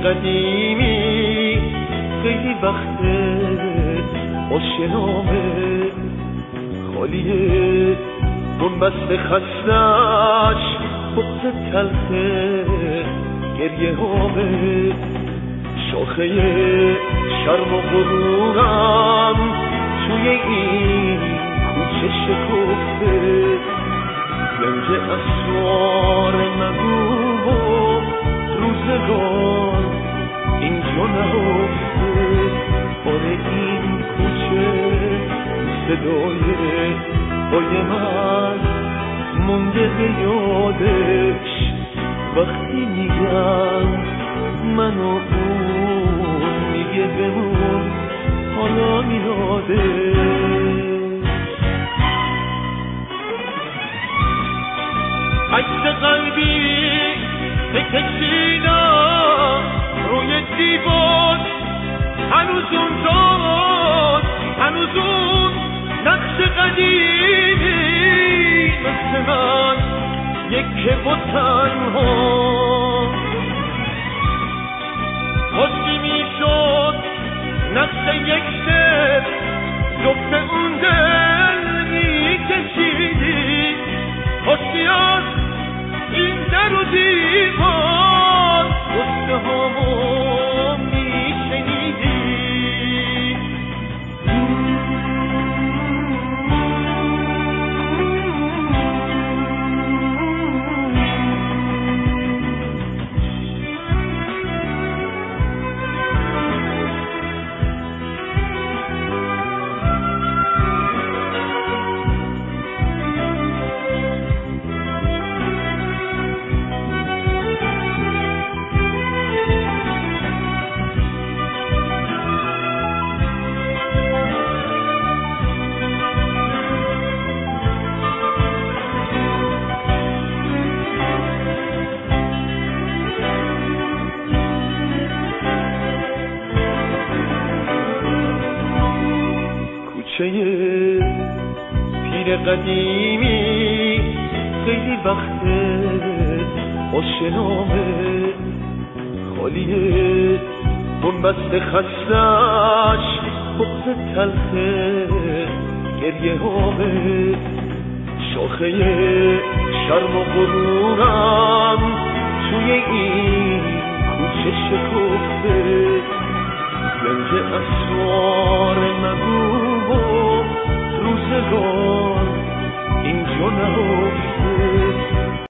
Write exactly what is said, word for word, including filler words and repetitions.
قدیمی خیلی وقته آشنامه خالیه بنبست خستش بغض تلخه گریه هامه شاخه شرم و غرورم توی این کوچه شکفته گنج اسرار مگو و روزگار اینجا نهفته باره این کوچه صدای پای من مونده به یادش وقتی میگم من و اون میگه بمون حالا میاده عکس قلبی بکشیدم روی دیوار هنوز اون داد هنوز اون نقش قدیمی مثل من یکه و تنها خوشی می شد نقش یک شب جفت اون دل می کشیدی خوشی از این در و دیوار خوشته هامو می شنیدی پیر قدیمی خیلی وقته آشنامه خالیه بنبست خستش بغض تلخه گریه هامه شاخه شرم و غرورم توی این کوچه شکفته